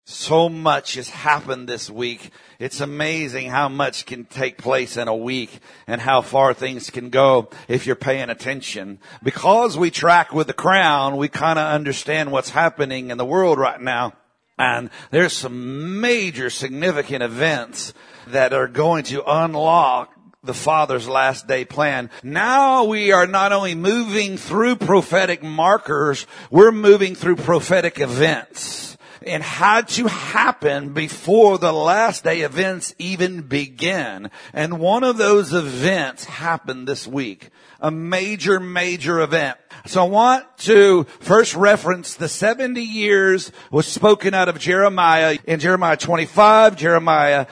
So much has happened this week. It's amazing how much can take place in a week and how far things can go if you're paying attention. Because we track with the Crown, we kind of understand what's happening in the world right now. And there's some major significant events that are going to unlock the Father's last day plan. Now we are not only moving through prophetic markers, we're moving through prophetic events. And had to happen before the last day events even begin. And one of those events happened this week. A major event. So I want to first reference the 70 years was spoken out of Jeremiah in Jeremiah 25, Jeremiah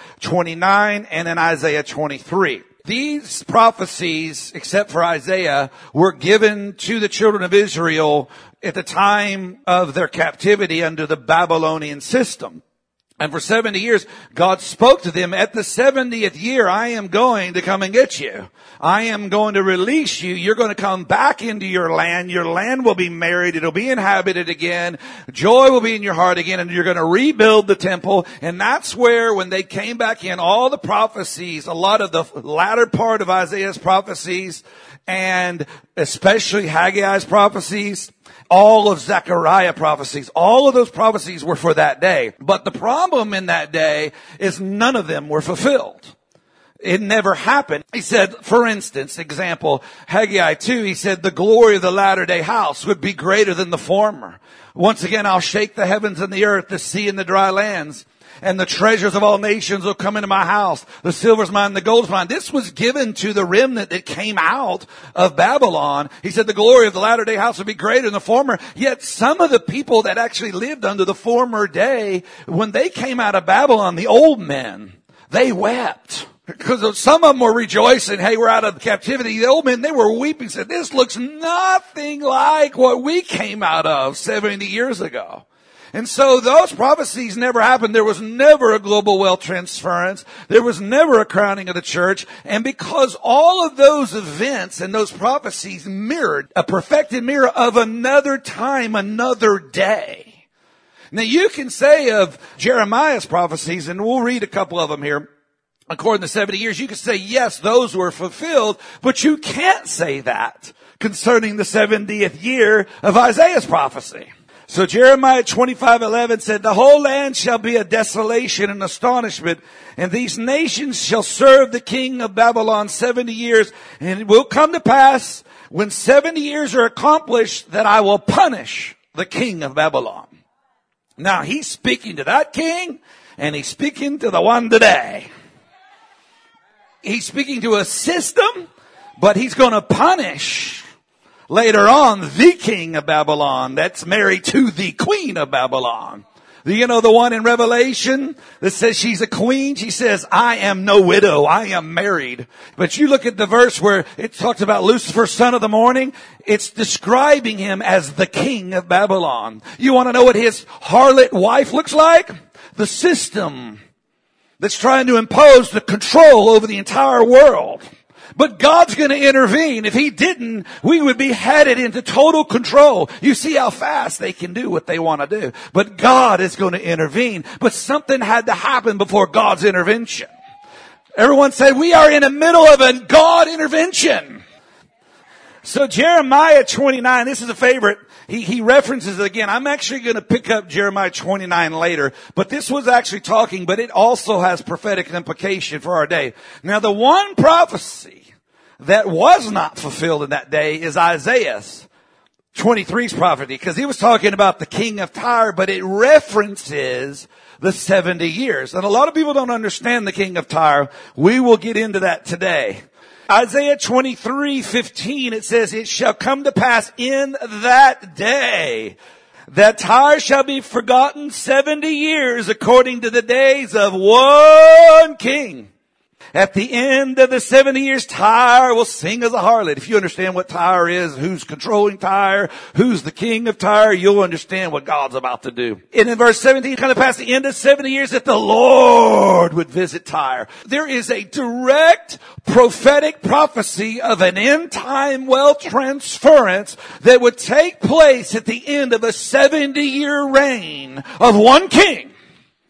29, and in Isaiah 23. These prophecies, except for Isaiah, were given to the children of Israel at the time of their captivity under the Babylonian system. And for 70 years, God spoke to them. At the 70th year, I am going to come and get you. I am going to release you. You're going to come back into your land. Your land will be married. It'll be inhabited again. Joy will be in your heart again. And you're going to rebuild the temple. And that's where, when they came back in, all the prophecies, a lot of the latter part of Isaiah's prophecies, and especially Haggai's prophecies, all of Zechariah prophecies, all of those prophecies were for that day. But the problem in that day is none of them were fulfilled. It never happened. He said, for instance, example, Haggai 2, he said, the glory of the latter day house would be greater than the former. Once again, I'll shake the heavens and the earth, the sea and the dry lands. And the treasures of all nations will come into my house. The silver's mine, the gold's mine. This was given to the remnant that came out of Babylon. He said the glory of the latter day house would be greater than the former. Yet some of the people that actually lived under the former day, when they came out of Babylon, the old men, they wept. Because some of them were rejoicing, hey, we're out of captivity. The old men, they were weeping, said, this looks nothing like what we came out of 70 years ago. And so those prophecies never happened. There was never a global wealth transference. There was never a crowning of the church. And because all of those events and those prophecies mirrored a perfected mirror of another time, another day. Now you can say of Jeremiah's prophecies, and we'll read a couple of them here, according to 70 years, you can say, yes, those were fulfilled, but you can't say that concerning the 70th year of Isaiah's prophecy. So Jeremiah 25:11 said, the whole land shall be a desolation and astonishment, and these nations shall serve the king of Babylon 70 years. And it will come to pass, when 70 years are accomplished, that I will punish the king of Babylon. Now he's speaking to that king, and he's speaking to the one today. He's speaking to a system, but he's going to punish later on the king of Babylon that's married to the queen of Babylon. You know the one in Revelation that says she's a queen? She says, I am no widow. I am married. But you look at the verse where it talks about Lucifer, son of the morning. It's describing him as the king of Babylon. You want to know what his harlot wife looks like? The system that's trying to impose the control over the entire world. But God's going to intervene. If he didn't, we would be headed into total control. You see how fast they can do what they want to do. But God is going to intervene. But something had to happen before God's intervention. Everyone say, we are in the middle of a God intervention. So Jeremiah 29, this is a favorite. He references it again. I'm actually going to pick up Jeremiah 29 later, but this was actually talking, but it also has prophetic implication for our day. Now the one prophecy that was not fulfilled in that day is Isaiah's 23's prophecy, because he was talking about the king of Tyre, but it references the 70 years. And a lot of people don't understand the king of Tyre. We will get into that today. Isaiah 23:15, it says, it shall come to pass in that day that Tyre shall be forgotten 70 years according to the days of one king. At the end of the 70 years, Tyre will sing as a harlot. If you understand what Tyre is, who's controlling Tyre, who's the king of Tyre, you'll understand what God's about to do. And in verse 17, kind of past the end of 70 years, that the Lord would visit Tyre. There is a direct prophetic prophecy of an end-time wealth transference that would take place at the end of a 70-year reign of one king.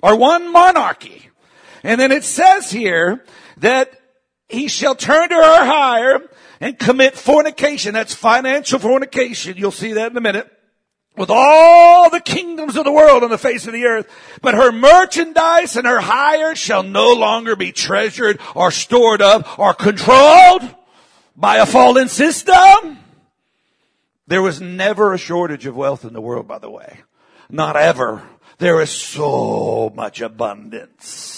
or one monarchy. And then it says here that he shall turn to her hire and commit fornication. That's financial fornication. You'll see that in a minute. With all the kingdoms of the world on the face of the earth. But her merchandise and her hire shall no longer be treasured or stored up or controlled by a fallen system. There was never a shortage of wealth in the world, by the way. Not ever. There is so much abundance.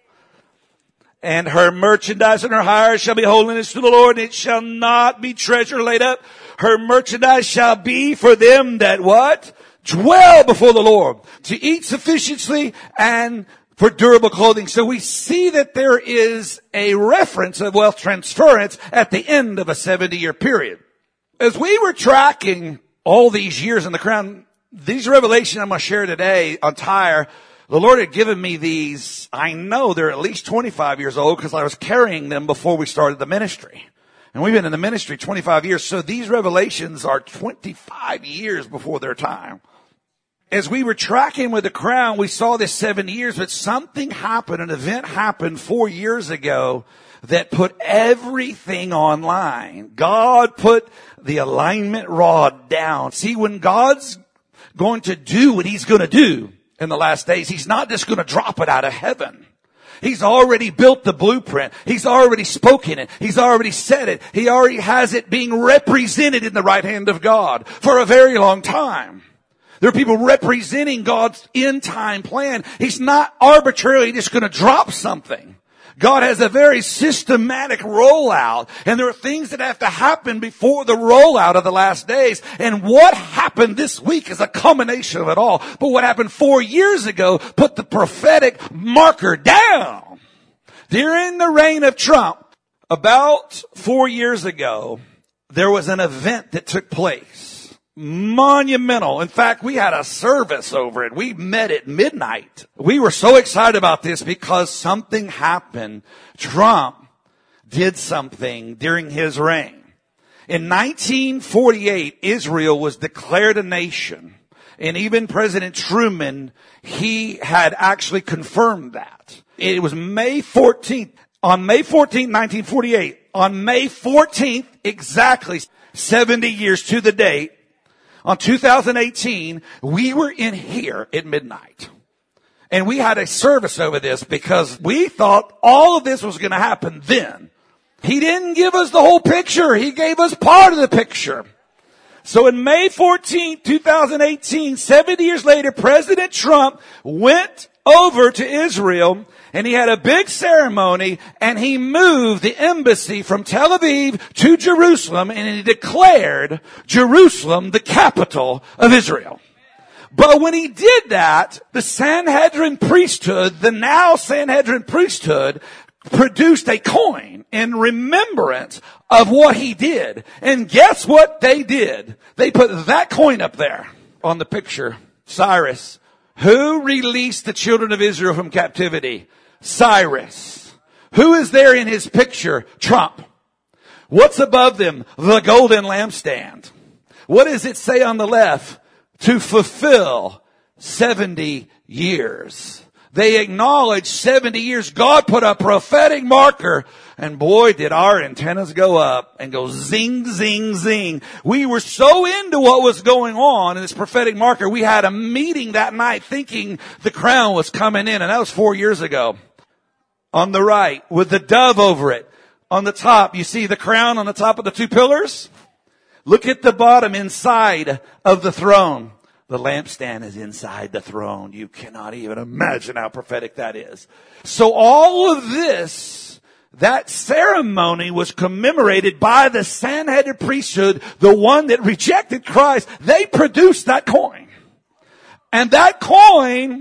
And her merchandise and her hire shall be holiness to the Lord, and it shall not be treasure laid up. Her merchandise shall be for them that what? Dwell before the Lord, to eat sufficiently and for durable clothing. So we see that there is a reference of wealth transference at the end of a 70-year period. As we were tracking all these years in the crown, these revelations I'm going to share today on Tyre, the Lord had given me these. I know they're at least 25 years old because I was carrying them before we started the ministry. And we've been in the ministry 25 years. So these revelations are 25 years before their time. As we were tracking with the crown, we saw this 7 years, but something happened, an event happened 4 years ago that put everything online. God put the alignment rod down. See, when God's going to do what he's going to do in the last days, he's not just going to drop it out of heaven. He's already built the blueprint. He's already spoken it. He's already said it. He already has it being represented in the right hand of God for a very long time. There are people representing God's end time plan. He's not arbitrarily just going to drop something. God has a very systematic rollout, and there are things that have to happen before the rollout of the last days. And what happened this week is a culmination of it all. But what happened 4 years ago put the prophetic marker down. During the reign of Trump, about 4 years ago, there was an event that took place. Monumental. In fact, we had a service over it. We met at midnight. We were so excited about this because something happened. Trump did something during his reign. In 1948, Israel was declared a nation. And even President Truman, he had actually confirmed that. It was May 14th. On May 14th, 1948, on May 14th, exactly 70 years to the date, on 2018, we were in here at midnight. And we had a service over this because we thought all of this was going to happen then. He didn't give us the whole picture. He gave us part of the picture. So in May 14, 2018, 70 years later, President Trump went over to Israel and he had a big ceremony and he moved the embassy from Tel Aviv to Jerusalem and he declared Jerusalem the capital of Israel. But when he did that, the Sanhedrin priesthood, the now Sanhedrin priesthood, produced a coin in remembrance of what he did. And guess what they did? They put that coin up there on the picture. Cyrus. Who released the children of Israel from captivity? Cyrus. Who is there in his picture? Trump. What's above them? The golden lampstand. What does it say on the left? To fulfill 70 years. They acknowledged 70 years. God put a prophetic marker, and boy, did our antennas go up and go zing, zing, zing. We were so into what was going on in this prophetic marker. We had a meeting that night thinking the crown was coming in, and that was 4 years ago. On the right, with the dove over it. On the top, you see the crown on the top of the two pillars? Look at the bottom inside of the throne. The lampstand is inside the throne. You cannot even imagine how prophetic that is. So all of this, that ceremony was commemorated by the Sanhedrin priesthood, the one that rejected Christ. They produced that coin. And that coin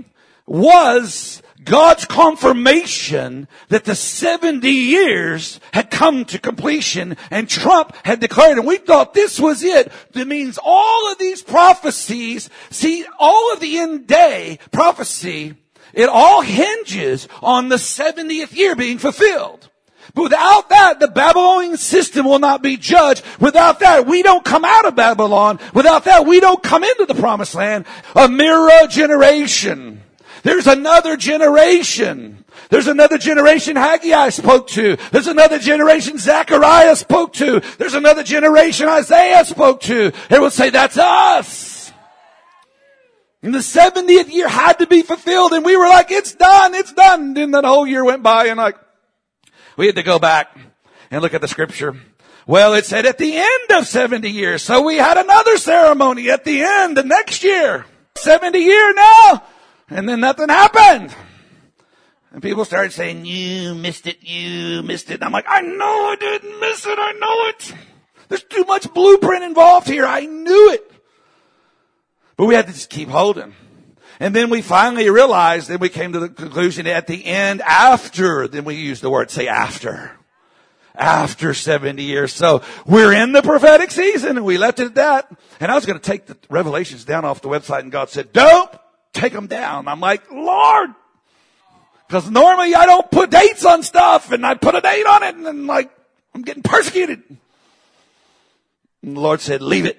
was God's confirmation that the 70 years had come to completion and Trump had declared, and we thought this was it. That means all of these prophecies, see, all of the end day prophecy, it all hinges on the 70th year being fulfilled. But without that, the Babylonian system will not be judged. Without that, we don't come out of Babylon. Without that, we don't come into the promised land. A mirror generation. There's another generation. There's another generation Haggai spoke to. There's another generation Zechariah spoke to. There's another generation Isaiah spoke to. They would say, that's us. And the 70th year had to be fulfilled. And we were like, it's done, it's done. And then that whole year went by and like, we had to go back and look at the scripture. Well, it said at the end of 70 years. So we had another ceremony at the end of next year. 70 year now. And then nothing happened. And people started saying, you missed it. And I'm like, I know I didn't miss it. I know it. There's too much blueprint involved here. I knew it. But we had to just keep holding. And then we finally realized, then we came to the conclusion at the end, after, then we used the word, say after 70 years. So we're in the prophetic season and we left it at that. And I was going to take the revelations down off the website and God said, don't take them down. I'm like, Lord, because normally I don't put dates on stuff and I put a date on it and then like, I'm getting persecuted. And the Lord said, leave it.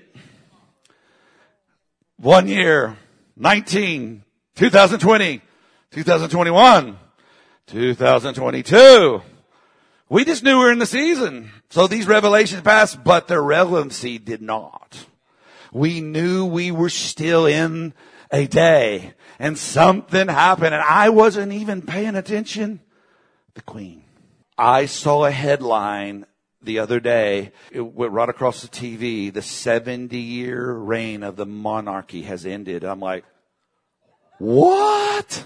1 year, 19, 2020, 2021, 2022. We just knew we were in the season. So these revelations passed, but their relevancy did not. We knew we were still in a day and something happened and I wasn't even paying attention. The Queen. I saw a headline the other day. It went right across the TV. The 70-year reign of the monarchy has ended. I'm like, what?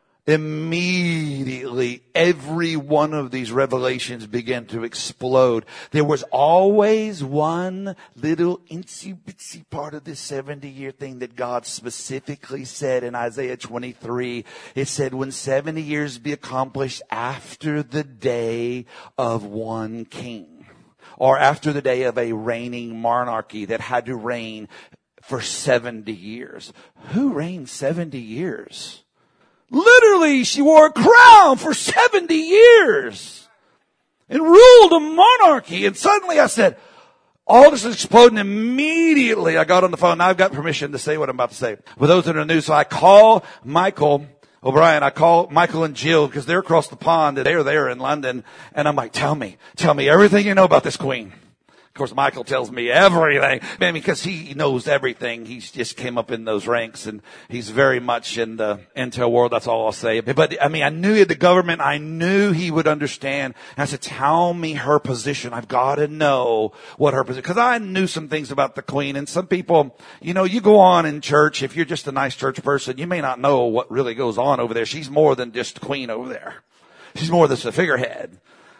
Immediately, every one of these revelations began to explode. There was always one little itsy-bitsy part of this 70-year thing that God specifically said in Isaiah 23. It said, when 70 years be accomplished after the day of one king, or after the day of a reigning monarchy that had to reign for 70 years. Who reigned 70 years? Literally, she wore a crown for 70 years and ruled a monarchy. And suddenly I said, all this is exploding. Immediately I got on the phone. Now I've got permission to say what I'm about to say. For those that are new, so I call Michael O'Brien. I call Michael and Jill because they're across the pond. They're there in London. And I'm like, tell me everything you know about this queen. Of course, Michael tells me everything, man, because he knows everything. He's just came up in those ranks and he's very much in the intel world. That's all I'll say. But I mean, I knew the government. I knew he would understand. And I said, tell me her position. I've got to know what her position, because I knew some things about the queen. And some people, you know, you go on in church. If you're just a nice church person, you may not know what really goes on over there. She's more than just queen over there. She's more than a figurehead.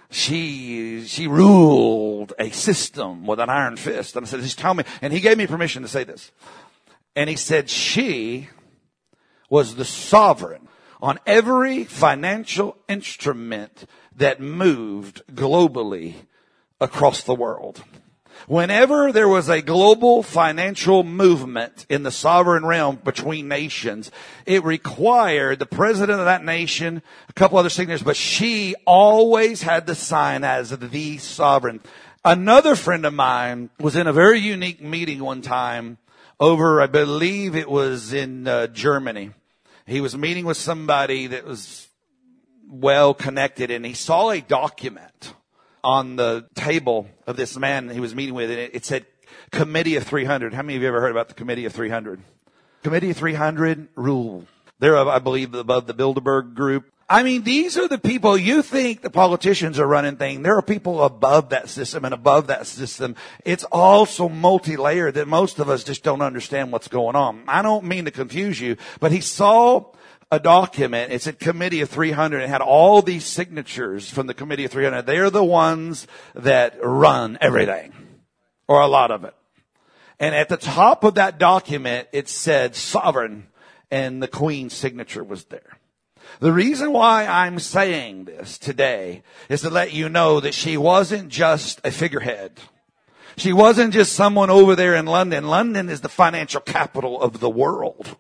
She ruled a system with an iron fist. And I said, just tell me. And he gave me permission to say this. And he said she was the sovereign on every financial instrument that moved globally across the world. Whenever there was a global financial movement in the sovereign realm between nations, it required the president of that nation, a couple other signatures, but she always had the sign as the sovereign. Another friend of mine was in a very unique meeting one time over, I believe it was in Germany. He was meeting with somebody that was well connected and he saw a document on the table of this man he was meeting with, and it said Committee of 300. How many of you ever heard about the Committee of 300? Committee of 300 rule. They're, I believe, above the Bilderberg group. I mean, these are the people, you think the politicians are running things. There are people above that system and above that system. It's also multi-layered that most of us just don't understand what's going on. I don't mean to confuse you, but he saw a document. It said Committee of 300 and had all these signatures from the Committee of 300. They're the ones that run everything, or a lot of it. And at the top of that document, it said sovereign, and the Queen's signature was there. The reason why I'm saying this today is to let you know that she wasn't just a figurehead. She wasn't just someone over there in London. London is the financial capital of the world.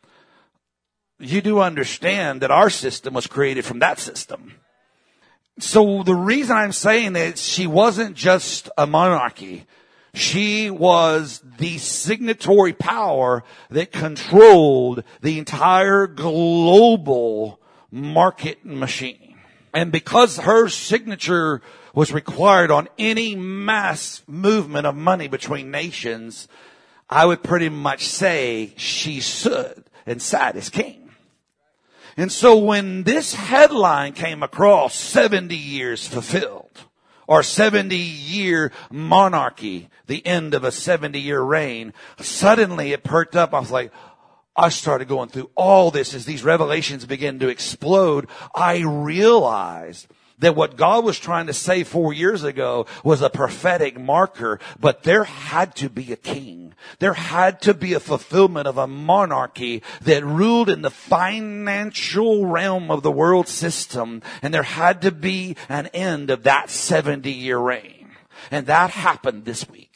You do understand that our system was created from that system. So the reason I'm saying that she wasn't just a monarchy. She was the signatory power that controlled the entire global market machine. And because her signature was required on any mass movement of money between nations, I would pretty much say she stood and sat as king. And so when this headline came across, 70 years fulfilled, or 70-year monarchy, the end of a 70-year reign, suddenly it perked up. I was like, I started going through all this as these revelations began to explode. I realized that what God was trying to say 4 years ago was a prophetic marker, but there had to be a king. There had to be a fulfillment of a monarchy that ruled in the financial realm of the world system, and there had to be an end of that 70-year reign. And that happened this week.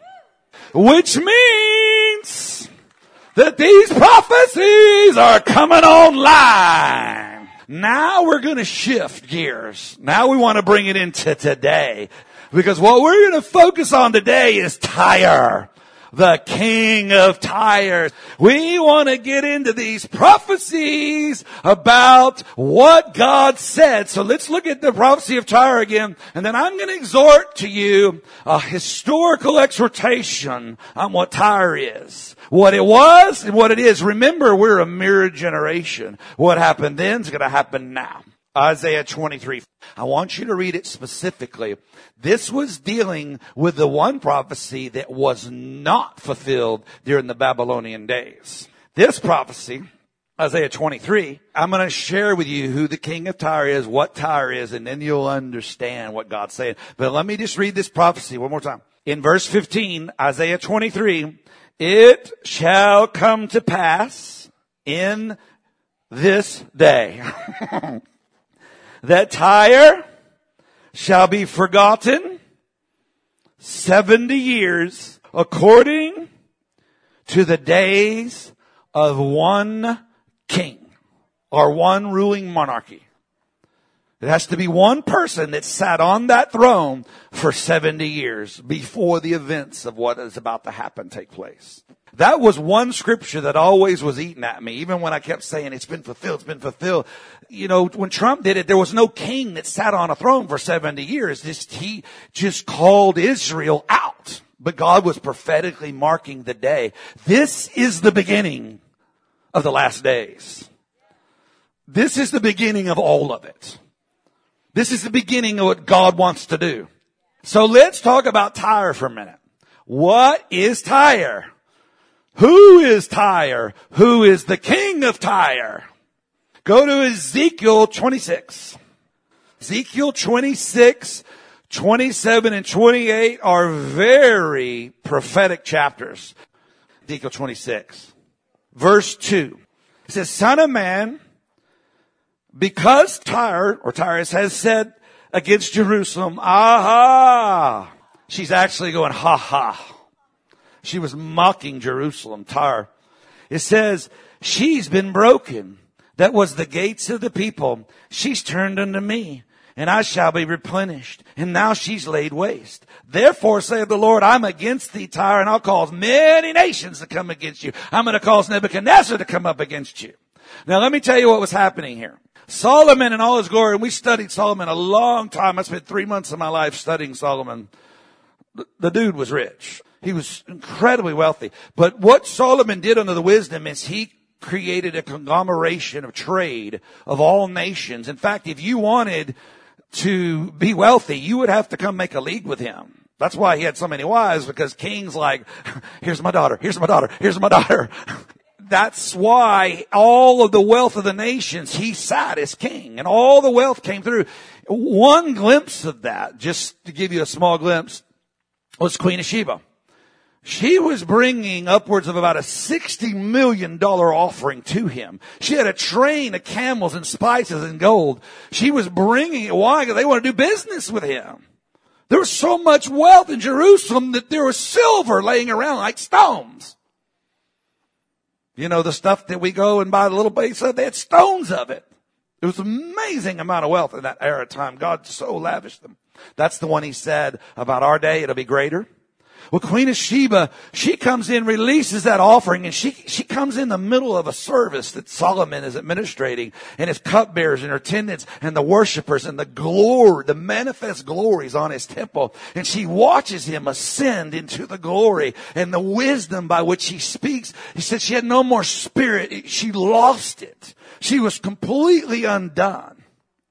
Which means that these prophecies are coming online. Now we're going to shift gears. Now we want to bring it into today. Because what we're going to focus on today is Tyre, the king of Tyre. We want to get into these prophecies about what God said. So let's look at the prophecy of Tyre again. And then I'm going to exhort to you a historical exhortation on what Tyre is. What it was and what it is. Remember, we're a mirror generation. What happened then is going to happen now. Isaiah 23. I want you to read it specifically. This was dealing with the one prophecy that was not fulfilled during the Babylonian days. This prophecy, Isaiah 23, I'm going to share with you who the king of Tyre is, what Tyre is, and then you'll understand what God's saying. But let me just read this prophecy one more time. In verse 15, Isaiah 23, it shall come to pass in this day that Tyre shall be forgotten 70 years according to the days of one king or one ruling monarchy. It has to be one person that sat on that throne for 70 years before the events of what is about to happen take place. That was one scripture that always was eating at me, even when I kept saying it's been fulfilled, it's been fulfilled. You know, when Trump did it, there was no king that sat on a throne for 70 years. He just called Israel out. But God was prophetically marking the day. This is the beginning of the last days. This is the beginning of all of it. This is the beginning of what God wants to do. So let's talk about Tyre for a minute. What is Tyre? Who is Tyre? Who is the king of Tyre? Go to Ezekiel 26. Ezekiel 26, 27, and 28 are very prophetic chapters. Ezekiel 26, verse 2. It says, Son of man, because Tyre, or Tyrus, has said against Jerusalem, aha. She's actually going, ha ha. She was mocking Jerusalem, Tyre. It says, she's been broken. That was the gates of the people. She's turned unto me, and I shall be replenished. And now she's laid waste. Therefore, saith the Lord, I'm against thee, Tyre, and I'll cause many nations to come against you. I'm going to cause Nebuchadnezzar to come up against you. Now, let me tell you what was happening here. Solomon in all his glory, and we studied Solomon a long time. I spent 3 months of my life studying Solomon. The dude was rich. He was incredibly wealthy. But what Solomon did under the wisdom is he created a conglomeration of trade of all nations. In fact, if you wanted to be wealthy, you would have to come make a league with him. That's why he had so many wives, because kings like, here's my daughter, here's my daughter, here's my daughter. That's why all of the wealth of the nations, he sat as king, and all the wealth came through. One glimpse of that, just to give you a small glimpse, was Queen of Sheba. She was bringing upwards of about a $60 million offering to him. She had a train of camels and spices and gold. She was bringing it. Why? Because they want to do business with him. There was so much wealth in Jerusalem that there was silver laying around like stones. You know, the stuff that we go and buy the little base of, they had stones of it. It was an amazing amount of wealth in that era of time. God so lavished them. That's the one he said about our day. It'll be greater. Well, Queen of Sheba, she comes in, releases that offering, and she comes in the middle of a service that Solomon is administrating, and his cupbearers and her attendants and the worshipers and the glory, the manifest glories on his temple. And she watches him ascend into the glory and the wisdom by which he speaks. He said she had no more spirit. She lost it. She was completely undone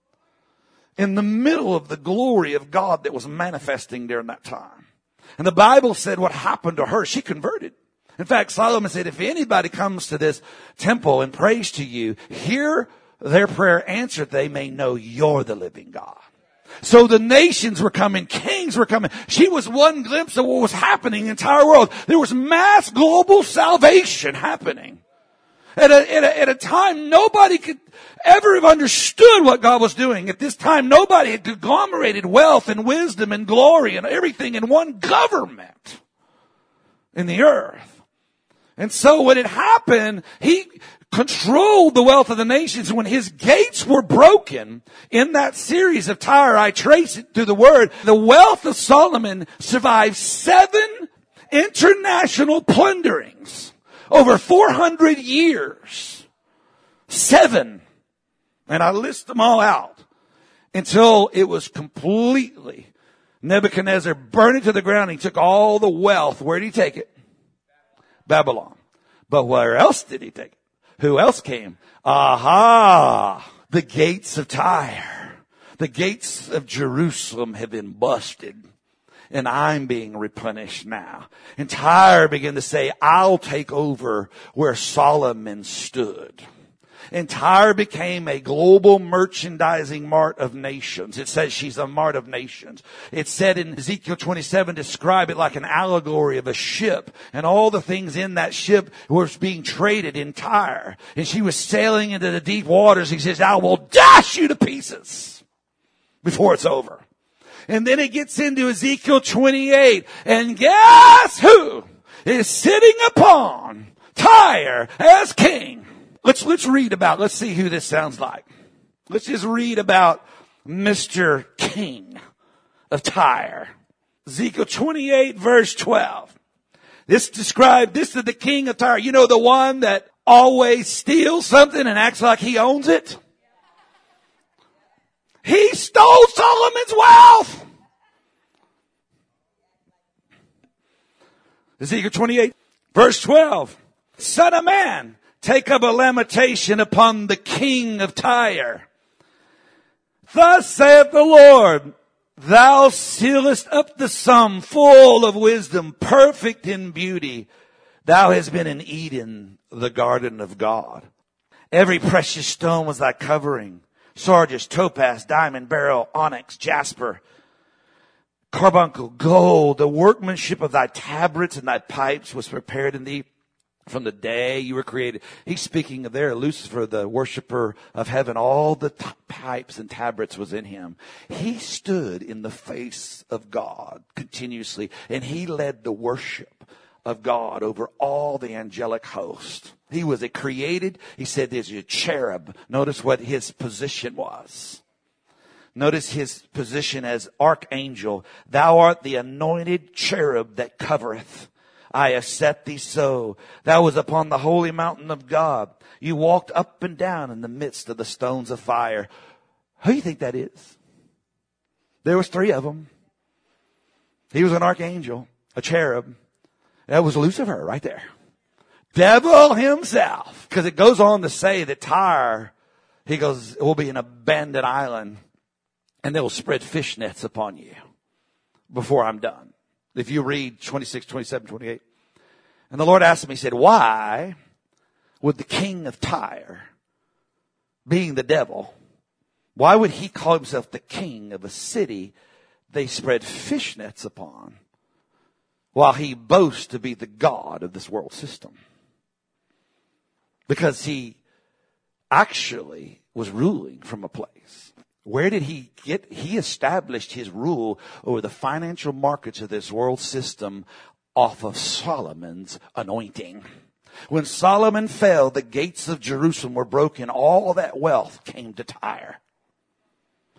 in the middle of the glory of God that was manifesting during that time. And the Bible said what happened to her, she converted. In fact, Solomon said, if anybody comes to this temple and prays to you, hear their prayer answered, they may know you're the living God. So the nations were coming, kings were coming. She was one glimpse of what was happening in the entire world. There was mass global salvation happening. At a time nobody could ever have understood what God was doing. At this time, nobody had conglomerated wealth and wisdom and glory and everything in one government in the earth. And so when it happened, he controlled the wealth of the nations. When his gates were broken in that series of Tyre, I trace it through the word, the wealth of Solomon survived 7 international plunderings. Over 400 years. 7. And I list them all out until it was completely Nebuchadnezzar burned it to the ground. He took all the wealth. Where did he take it? Babylon. But where else did he take it? Who else came? Aha! The gates of Tyre. The gates of Jerusalem have been busted. And I'm being replenished now. And Tyre began to say, I'll take over where Solomon stood. And Tyre became a global merchandising mart of nations. It says she's a mart of nations. It said in Ezekiel 27, describe it like an allegory of a ship. And all the things in that ship were being traded in Tyre. And she was sailing into the deep waters. He says, I will dash you to pieces before it's over. And then it gets into Ezekiel 28. And guess who is sitting upon Tyre as king? Let's read about, let's see who this sounds like. Let's just read about Mr. King of Tyre. Ezekiel 28 verse 12. This is the king of Tyre. You know, the one that always steals something and acts like he owns it? He stole Solomon's wealth. Ezekiel 28, verse 12. Son of man, take up a lamentation upon the king of Tyre. Thus saith the Lord, thou sealest up the sum, full of wisdom, perfect in beauty. Thou hast been in Eden, the garden of God. Every precious stone was thy covering. Sardius, topaz, diamond, beryl, onyx, jasper, carbuncle, gold. The workmanship of thy tabrets and thy pipes was prepared in thee from the day you were created. He's speaking of there, Lucifer, the worshiper of heaven. All the pipes and tabrets was in him. He stood in the face of God continuously, and he led the worship of God over all the angelic host. He was a created, he said there's a cherub. Notice what his position was. Notice his position as archangel. Thou art the anointed cherub that covereth. I have set thee so. Thou was upon the holy mountain of God. You walked up and down in the midst of the stones of fire. Who do you think that is? There was 3 of them. He was an archangel, a cherub. That was Lucifer right there. Devil himself. Because it goes on to say that Tyre, he goes, it will be an abandoned island. And they will spread fish nets upon you before I'm done. If you read 26, 27, 28. And the Lord asked me, he said, why would the king of Tyre, being the devil, why would he call himself the king of a city they spread fish nets upon, while he boasts to be the God of this world system? Because he actually was ruling from a place. Where did he get? He established his rule over the financial markets of this world system off of Solomon's anointing. When Solomon fell, the gates of Jerusalem were broken. All that wealth came to Tyre.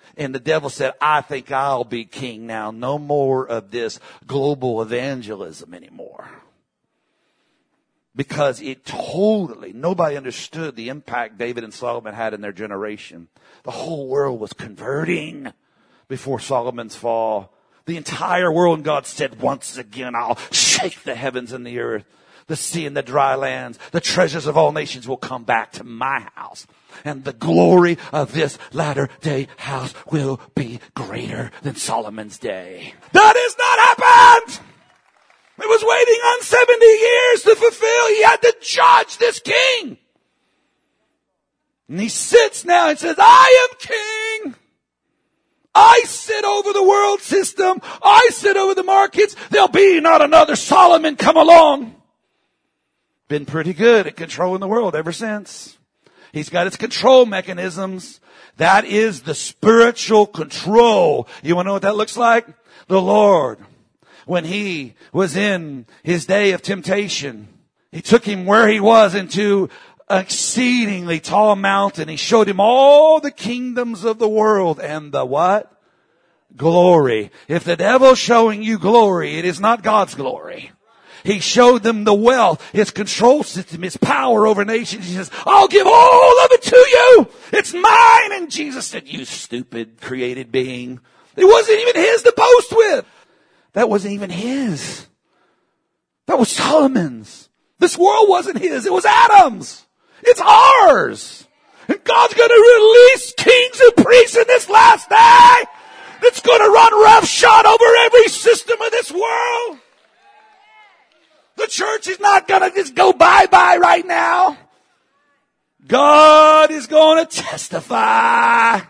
And the devil said, I think I'll be king now. No more of this global evangelism anymore. Because nobody understood the impact David and Solomon had in their generation. The whole world was converting before Solomon's fall. The entire world, and God said, once again, I'll shake the heavens and the earth, the sea and the dry lands. The treasures of all nations will come back to my house. And the glory of this latter day house will be greater than Solomon's day. That has not happened! It was waiting on 70 years to fulfill. He had to judge this king. And he sits now and says, I am king. I sit over the world system. I sit over the markets. There'll be not another Solomon come along. Been pretty good at controlling the world ever since. He's got his control mechanisms. That is the spiritual control. You want to know what that looks like? The Lord, when he was in his day of temptation, he took him where he was into an exceedingly tall mountain. He showed him all the kingdoms of the world and the what? Glory. If the devil's showing you glory, it is not God's glory. He showed them the wealth, his control system, his power over nations. He says, I'll give all of it to you. It's mine. And Jesus said, you stupid created being. It wasn't even his to boast with. That wasn't even his. That was Solomon's. This world wasn't his. It was Adam's. It's ours. And God's going to release kings and priests in this last day that's going to run roughshod over every system of this world. The church is not going to just go bye-bye right now. God is going to testify.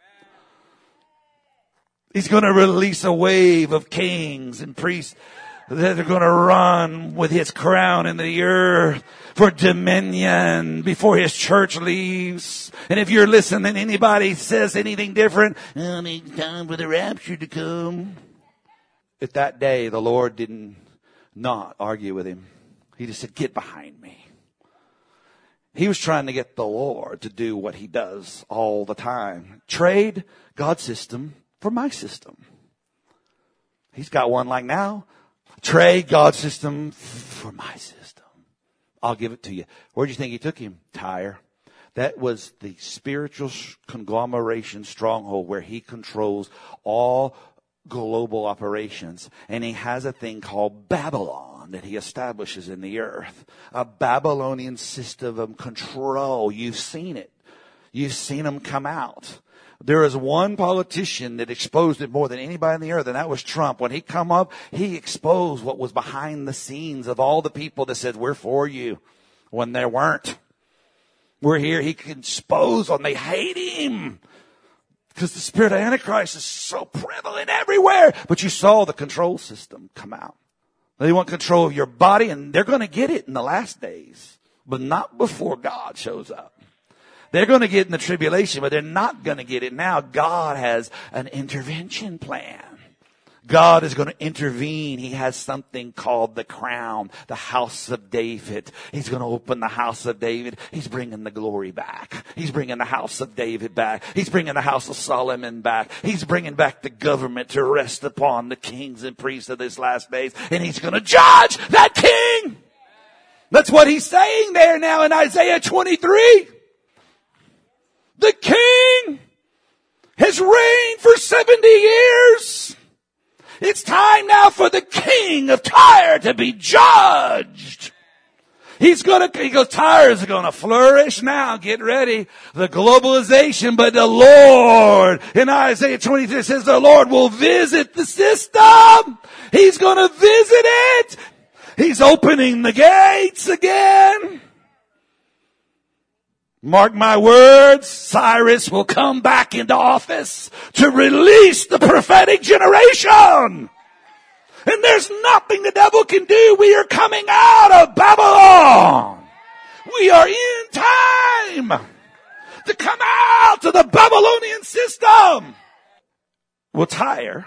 He's going to release a wave of kings and priests that are going to run with his crown in the earth for dominion before his church leaves. And if you're listening, anybody says anything different, it's time for the rapture to come. At that day, the Lord didn't not argue with him. He just said, get behind me. He was trying to get the Lord to do what he does all the time. Trade God's system for my system. He's got one like now. Trade God's system for my system. I'll give it to you. Where do you think he took him? Tyre. That was the spiritual conglomeration stronghold where he controls all global operations. And he has a thing called Babylon that he establishes in the earth. A Babylonian system of control. You've seen it. You've seen them come out. There is one politician that exposed it more than anybody in the earth, and that was Trump. When he come up, he exposed what was behind the scenes of all the people that said, we're for you, when there weren't. We're here. He can expose them. They hate him because the spirit of Antichrist is so prevalent everywhere. But you saw the control system come out. They want control of your body, and they're going to get it in the last days, but not before God shows up. They're going to get in the tribulation, but they're not going to get it now. God has an intervention plan. God is going to intervene. He has something called the crown, the house of David. He's going to open the house of David. He's bringing the glory back. He's bringing the house of David back. He's bringing the house of Solomon back. He's bringing back the government to rest upon the kings and priests of this last days. And he's going to judge that king. That's what he's saying there now in Isaiah 23. The king has reigned for 70 years. It's time now for the king of Tyre to be judged. He goes, Tyre is going to flourish now. Get ready. The globalization, but the Lord, in Isaiah 23 says the Lord will visit the system. He's going to visit it. He's opening the gates again. Mark my words, Cyrus will come back into office to release the prophetic generation. And there's nothing the devil can do. We are coming out of Babylon. We are in time to come out of the Babylonian system. Well, Tyre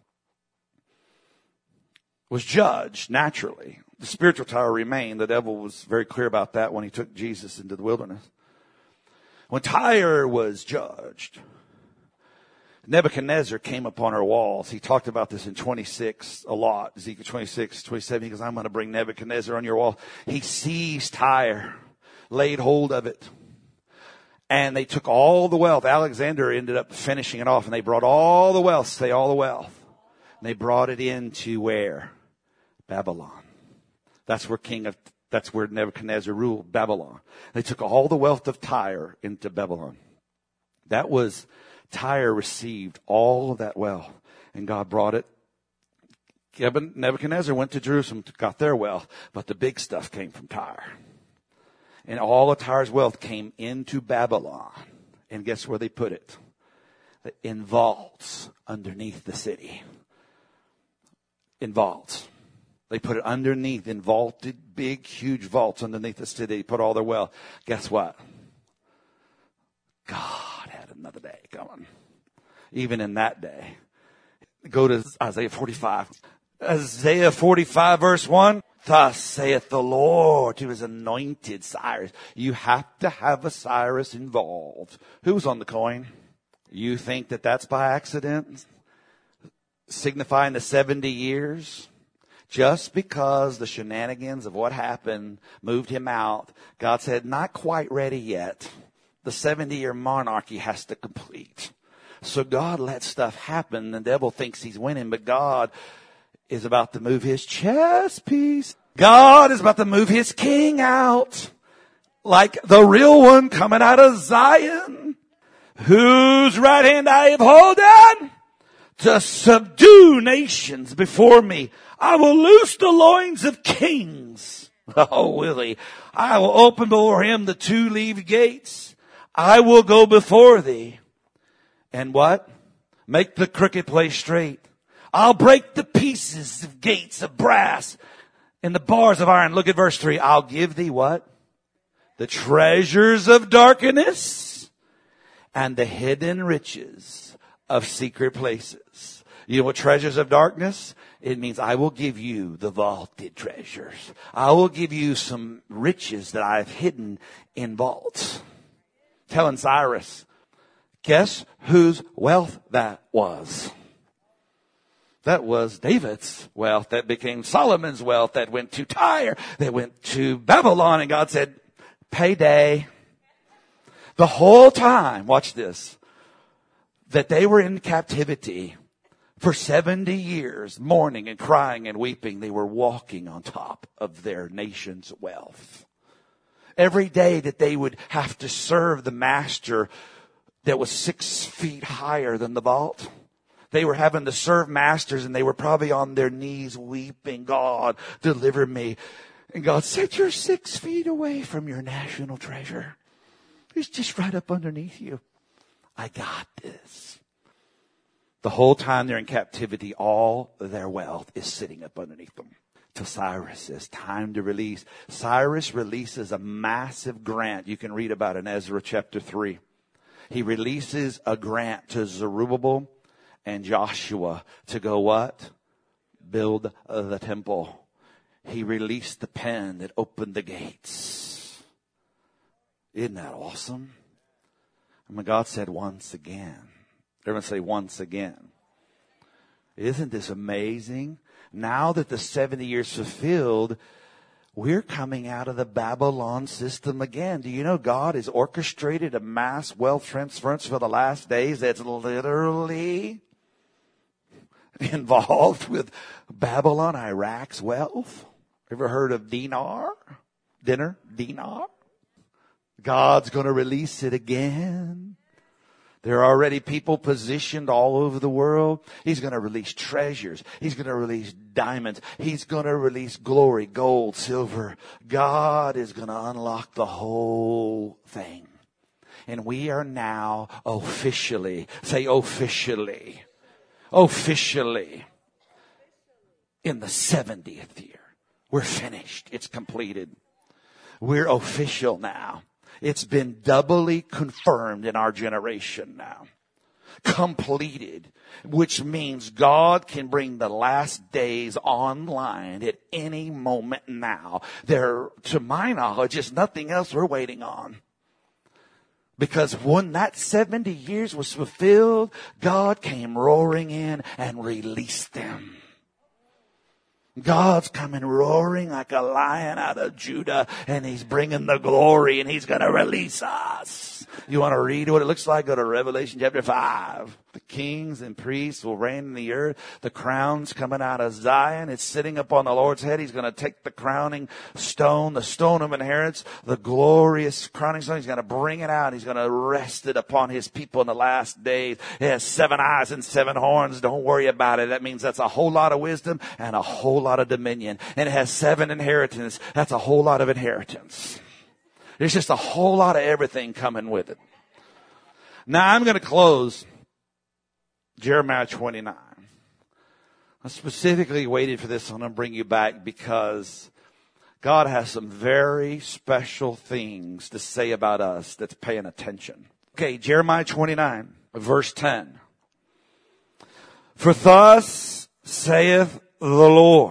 was judged naturally. The spiritual Tyre remained. The devil was very clear about that when he took Jesus into the wilderness. When Tyre was judged, Nebuchadnezzar came upon our walls. He talked about this in 26 a lot. Ezekiel 26, 27, he goes, I'm going to bring Nebuchadnezzar on your wall. He seized Tyre, laid hold of it. And they took all the wealth. Alexander ended up finishing it off, and they brought all the wealth, say all the wealth. And they brought it into where? Babylon. That's where Nebuchadnezzar ruled, Babylon. They took all the wealth of Tyre into Babylon. Tyre received all of that wealth, and God brought it. Nebuchadnezzar went to Jerusalem, got their wealth, but the big stuff came from Tyre. And all of Tyre's wealth came into Babylon. And guess where they put it? In vaults underneath the city. In vaults. They put it underneath, in vaulted, big, huge vaults underneath the city. They put all their wealth. Guess what? God had another day coming. Even in that day. Go to Isaiah 45. Isaiah 45 verse 1. Thus saith the Lord to his anointed Cyrus. You have to have a Cyrus involved. Who's on the coin? You think that that's by accident? Signifying the 70 years? Just because the shenanigans of what happened moved him out, God said, not quite ready yet. The 70-year monarchy has to complete. So God lets stuff happen. The devil thinks he's winning, but God is about to move his chess piece. God is about to move his king out. Like the real one coming out of Zion. Whose right hand I have holden to subdue nations before me. I will loose the loins of kings. Oh, will he? I will open before him the two-leaved gates. I will go before thee. And what? Make the crooked place straight. I'll break the pieces of gates of brass and the bars of iron. Look at verse 3. I'll give thee what? The treasures of darkness and the hidden riches of secret places. You know what treasures of darkness? It means I will give you the vaulted treasures. I will give you some riches that I've hidden in vaults. Telling Cyrus, guess whose wealth that was? That was David's wealth. That became Solomon's wealth. That went to Tyre. That went to Babylon. And God said, payday. The whole time, watch this, that they were in captivity for 70 years, mourning and crying and weeping, they were walking on top of their nation's wealth. Every day that they would have to serve the master that was 6 feet higher than the vault, they were having to serve masters, and they were probably on their knees weeping, God, deliver me. And God said, you're 6 feet away from your national treasure. It's just right up underneath you. I got this. The whole time they're in captivity, all their wealth is sitting up underneath them. Till Cyrus says, time to release. Cyrus releases a massive grant. You can read about it in Ezra chapter 3. He releases a grant to Zerubbabel and Joshua to go what? Build the temple. He released the pen that opened the gates. Isn't that awesome? And when God said once again, everyone say once again. Isn't this amazing? Now that the 70 years fulfilled, we're coming out of the Babylon system again. Do you know God has orchestrated a mass wealth transference for the last days that's literally involved with Babylon, Iraq's wealth? Ever heard of dinar? Dinar? God's going to release it again. There are already people positioned all over the world. He's going to release treasures. He's going to release diamonds. He's going to release glory, gold, silver. God is going to unlock the whole thing. And we are now officially, say officially in the 70th year. We're finished. It's completed. We're official now. It's been doubly confirmed in our generation now. Completed, which means God can bring the last days online at any moment now. There, to my knowledge, is nothing else we're waiting on. Because when that 70 years was fulfilled, God came roaring in and released them. God's coming roaring like a lion out of Judah, and he's bringing the glory, and he's going to release us. You want to read what it looks like? Go to Revelation chapter 5. The kings and priests will reign in the earth. The crown's coming out of Zion. It's sitting upon the Lord's head. He's going to take the crowning stone, the stone of inheritance, the glorious crowning stone. He's going to bring it out. He's going to rest it upon his people in the last days. It has 7 eyes and 7 horns. Don't worry about it. That means that's a whole lot of wisdom and a whole lot of dominion. And it has 7 inheritance. That's a whole lot of inheritance. There's just a whole lot of everything coming with it. Now I'm going to close Jeremiah 29. I specifically waited for this. I'm going to bring you back because God has some very special things to say about us that's paying attention. Okay, Jeremiah 29, verse 10. For thus saith the Lord,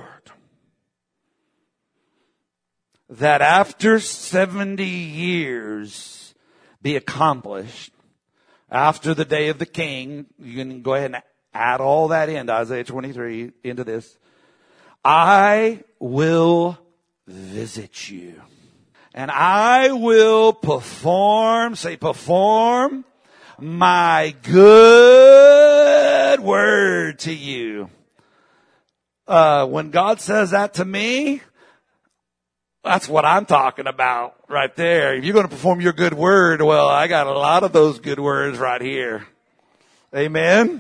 that after 70 years be accomplished, after the day of the king, you can go ahead and add all that into Isaiah 23 into this. I will visit you. And I will perform my good word to you. When God says that to me, that's what I'm talking about right there. If you're going to perform your good word, well, I got a lot of those good words right here. Amen.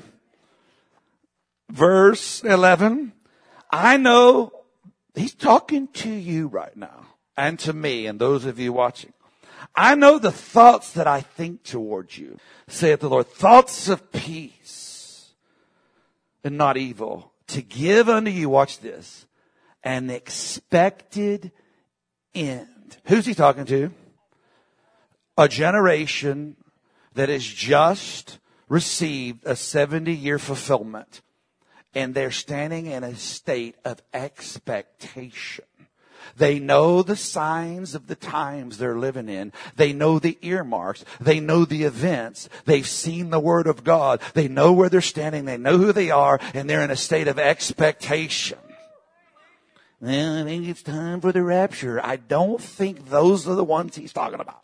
Verse 11. I know he's talking to you right now and to me and those of you watching. I know the thoughts that I think towards you, saith the Lord, thoughts of peace and not evil, to give unto you, watch this, an expected end. Who's he talking to? A generation that has just received a 70-year fulfillment, and they're standing in a state of expectation. They know the signs of the times they're living in. They know the earmarks. They know the events. They've seen the Word of God. They know where they're standing. They know who they are, and they're in a state of expectation. Well, I think it's time for the rapture. I don't think those are the ones he's talking about.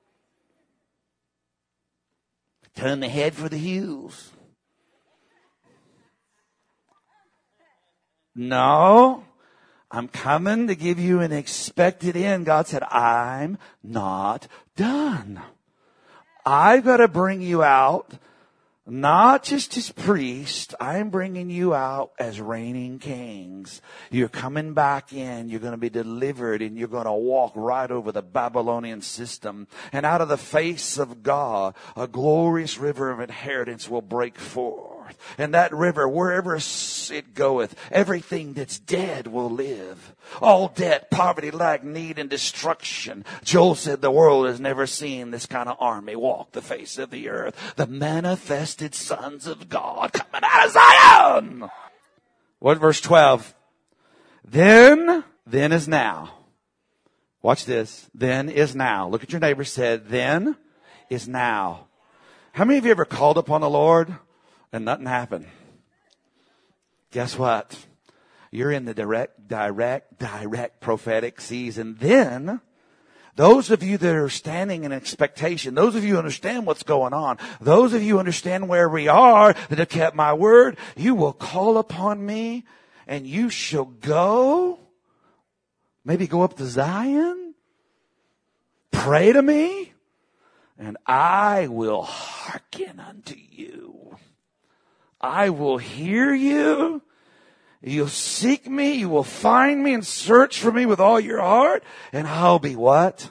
Turn the head for the hills. No, I'm coming to give you an expected end. God said, I'm not done. I've got to bring you out, not just as priest. I'm bringing you out as reigning kings. You're coming back in. You're going to be delivered, and you're going to walk right over the Babylonian system. And out of the face of God, a glorious river of inheritance will break forth. And that river, wherever it goeth, everything that's dead will live. All debt, poverty, lack, need, and destruction. Joel said the world has never seen this kind of army walk the face of the earth. The manifested sons of God coming out of Zion. What, verse 12? Then is now. Watch this. Then is now. Look at your neighbor, said, then is now. How many of you ever called upon the Lord and nothing happened? Guess what? You're in the direct prophetic season. Then, those of you that are standing in expectation, those of you who understand what's going on, those of you who understand where we are, that have kept my word, you will call upon me and you shall go. Maybe go up to Zion. Pray to me. And I will hearken unto you. I will hear you. You'll seek me. You will find me and search for me with all your heart. And I'll be what?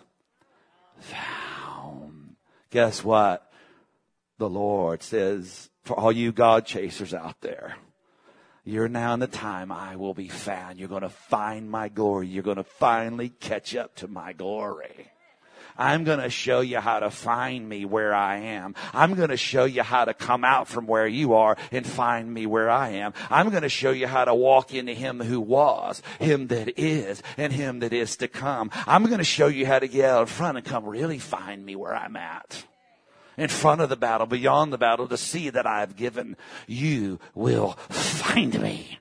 Found. Guess what? The Lord says, for all you God chasers out there, you're now in the time I will be found. You're going to find my glory. You're going to finally catch up to my glory. I'm going to show you how to find me where I am. I'm going to show you how to come out from where you are and find me where I am. I'm going to show you how to walk into him who was, him that is, and him that is to come. I'm going to show you how to get out in front and come really find me where I'm at. in front of the battle, beyond the battle, to see that I have given, you will find me.